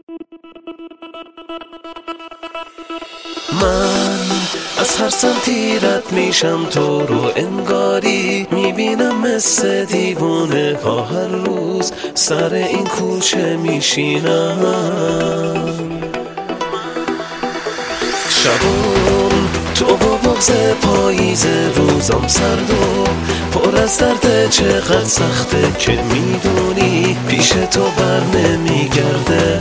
من از هر سمتی رد میشم تو رو انگاری میبینم مثل دیوونه ها هر روز سر این کوچه میشینم. شبون تو با بغض پاییز روزم سرد و پر از درد چقدر سخته که میدونی پیش تو بر نمیگرده.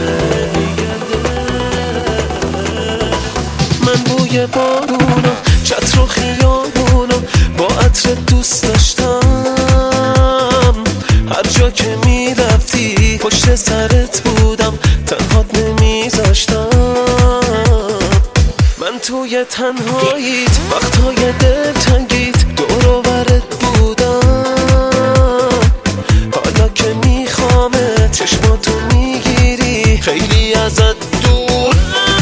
من بوی بارونو چتر و خیابونو با عطر دوست داشتم. هر جا که میرفتی پشت سرت بودم تنهات نمیذاشتم. من توی تنهاییت وقتهای دلتنگیت دور و برت بودم. حالا که میخوامت چشماتو میگیری خیلی ازت دور.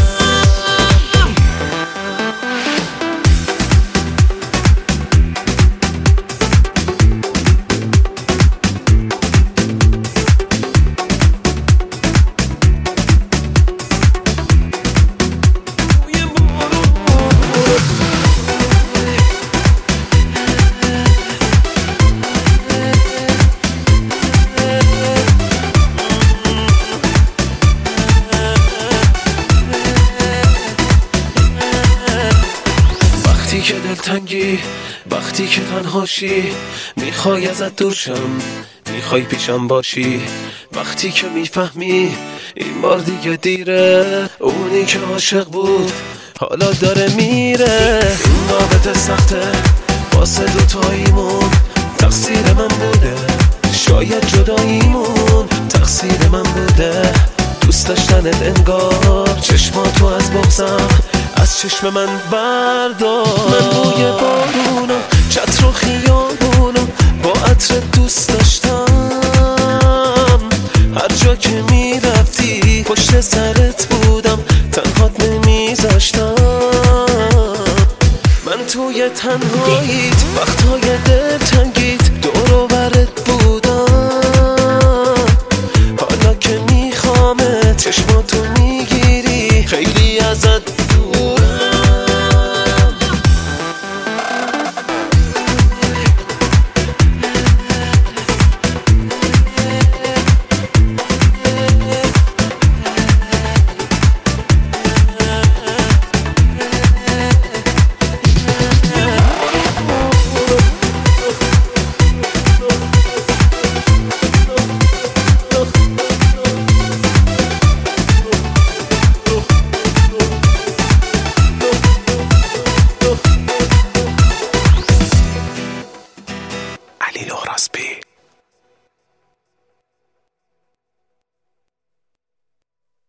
وقتی که دلتنگی، وقتی که تنهاشی، میخوای ازت دور شم، میخوای پیشم باشی. وقتی که میفهمی این بار دیگه دیره، اونی که عاشق بود حالا داره میره. این رابطه سخته واسه دوتاییمون، تقصیر من بوده شاید جداییمون، تقصیر من بوده دوست داشتنت انگار چشماتو از بغضم از چشم من بردار. من بوی بارونو چتر و خیابونو با عطر دوست داشتم. هر جا که میرفتی پشت سرت بودم تنهات نمیذاشتم. من توی تنها